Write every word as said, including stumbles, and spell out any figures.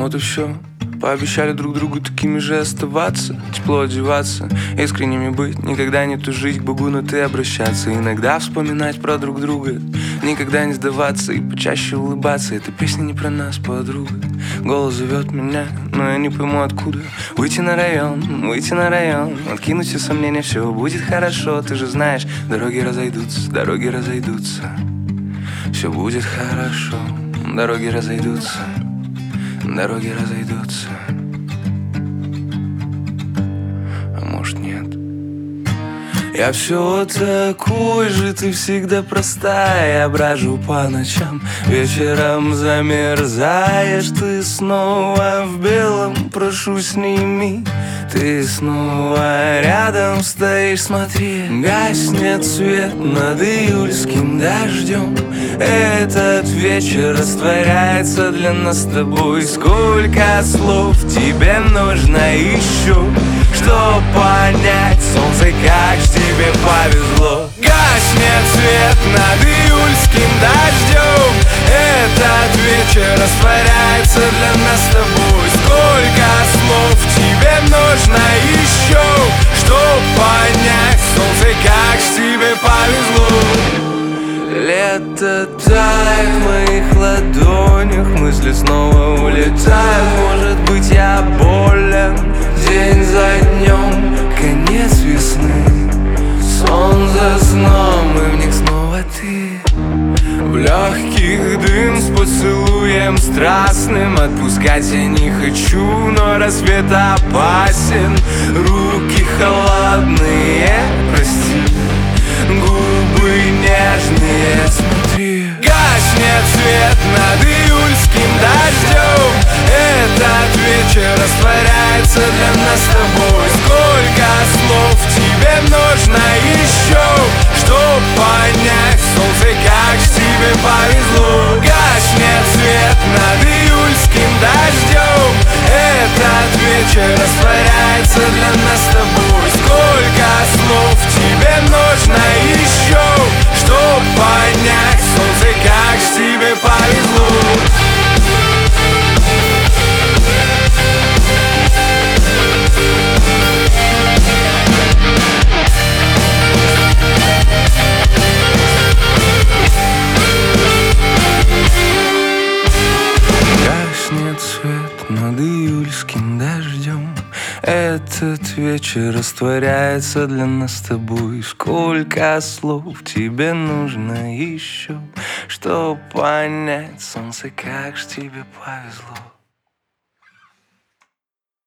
Ну вот и все. Пообещали друг другу такими же оставаться, тепло одеваться, искренними быть, никогда не тужить, к Богу на ты обращаться, иногда вспоминать про друг друга, никогда не сдаваться и почаще улыбаться. Эта песня не про нас, подруга. Голос зовет меня, но я не пойму откуда. Выйти на район, выйти на район, откинуть все сомнения, все будет хорошо. Ты же знаешь, дороги разойдутся, дороги разойдутся. Все будет хорошо, дороги разойдутся, дороги разойдутся. А может нет. Я все такой же, ты всегда простая. Я брожу по ночам, вечером замерзаешь. Ты снова в белом, прошу, сними. Ты снова рядом стоишь, смотри. Гаснет свет над июльским дождем. Этот вечер растворяется для нас с тобой. Сколько слов тебе нужно еще, чтоб понять, солнце, как ж тебе повезло. Гаснет свет над июльским дождем. Этот вечер растворяется для нас с тобой. Сколько слов тебе нужно еще, чтоб понять, солнце, как ж тебе повезло. Лето тает в моих ладонях, мысли снова улетают. Может быть, я болен день за днем, конец весны, сон за сном, и в них снова ты. В легких дым с поцелуем страстным, отпускать я не хочу, но рассвет опасен. Руки холодные, прости, губы нежные, смотри. Гаснет свет над июльским дождем. Этот вечер растворяется для нас с тобой. Сколько слов тебе нужно еще, чтоб понять, солнце, как ж тебе повезло. Гаснет свет над июльским дождем. Этот вечер растворяется для нас с тобой. Сколько слов тебе нужно еще, чтоб понять, солнце, как ж тебе повезло. Гаснет свет над июльским дождем. Этот вечер растворяется для нас с тобой. Сколько слов тебе нужно еще, чтоб понять, солнце, как ж тебе повезло.